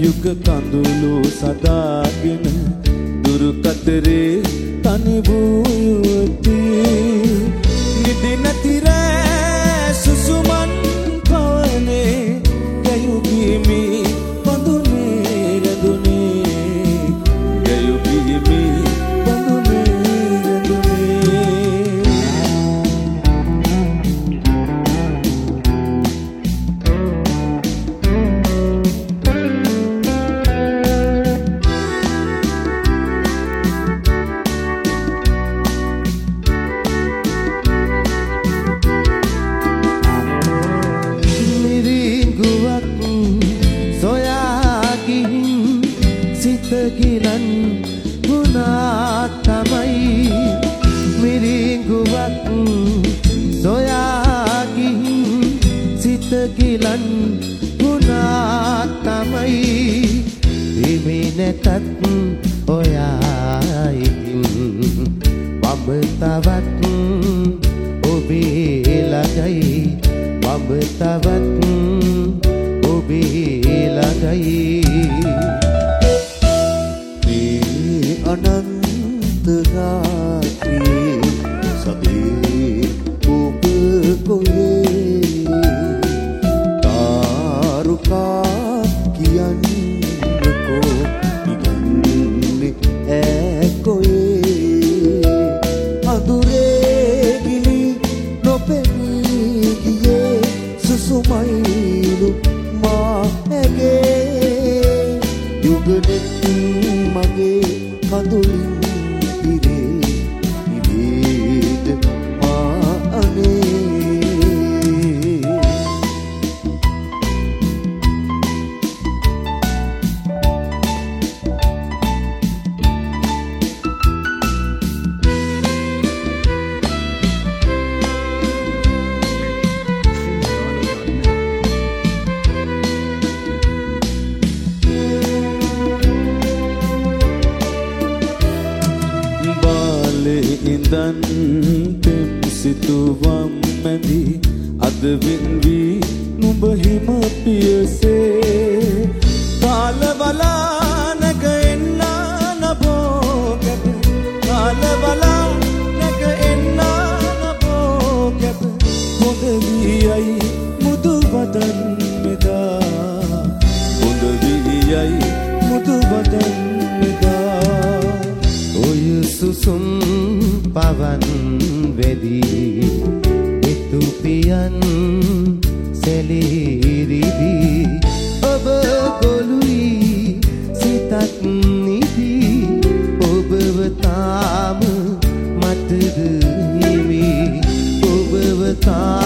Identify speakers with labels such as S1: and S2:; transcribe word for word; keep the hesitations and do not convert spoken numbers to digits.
S1: යුග කඳුළු සදාගෙන දුරු කතරේ තනි වූ යුවතී නිදි නැති රෑ සුසුමන් පවනේ ගැයු ගිමි බඳුනේ රැඳුනේ ගැයු ගිමි බඳුනේ
S2: ගිලන් වුණා තමයි මිරිඟුවක් සොයා ගිහින් සිත ගිලන් වුණා තමයි හිමි නැතත් ඔයායින් මම තවත් ඔබේ ළඟයි මම තවත් ඔබේ ළඟයි
S1: අනන්ත රාත්‍රී සබේ ඔබ කොහේ තාරුකා කියන්නකෝ ඉගන්නේ ඈ කොහේ අඳුරේ ගිලි නොපෙනී ගියේ සුසුමයිලු මා ඇගේ යුගනෙත් මගේ කඳුලින් ඉරේ ඉවේද මා අනේ ඉඳන් පෙම් සිතුවම් මැදි අද වින්වී නුඹ හිම පියසේ කාලවලා නැග එන්නා නබෝ කැප කාලවලා නැග එන්නා නබෝ කැප හොඳ වියයි මුදු වදන් මෙදා හොඳ වියයි මුදු වදන් මෙදා ඔය සුසුම් පවන් වෙදී එතුපියන් සෙලිරිදි ඔබ ගොළුයි සිතත් නිදි ඔබව තාම මතද හිමි ඔබව තාම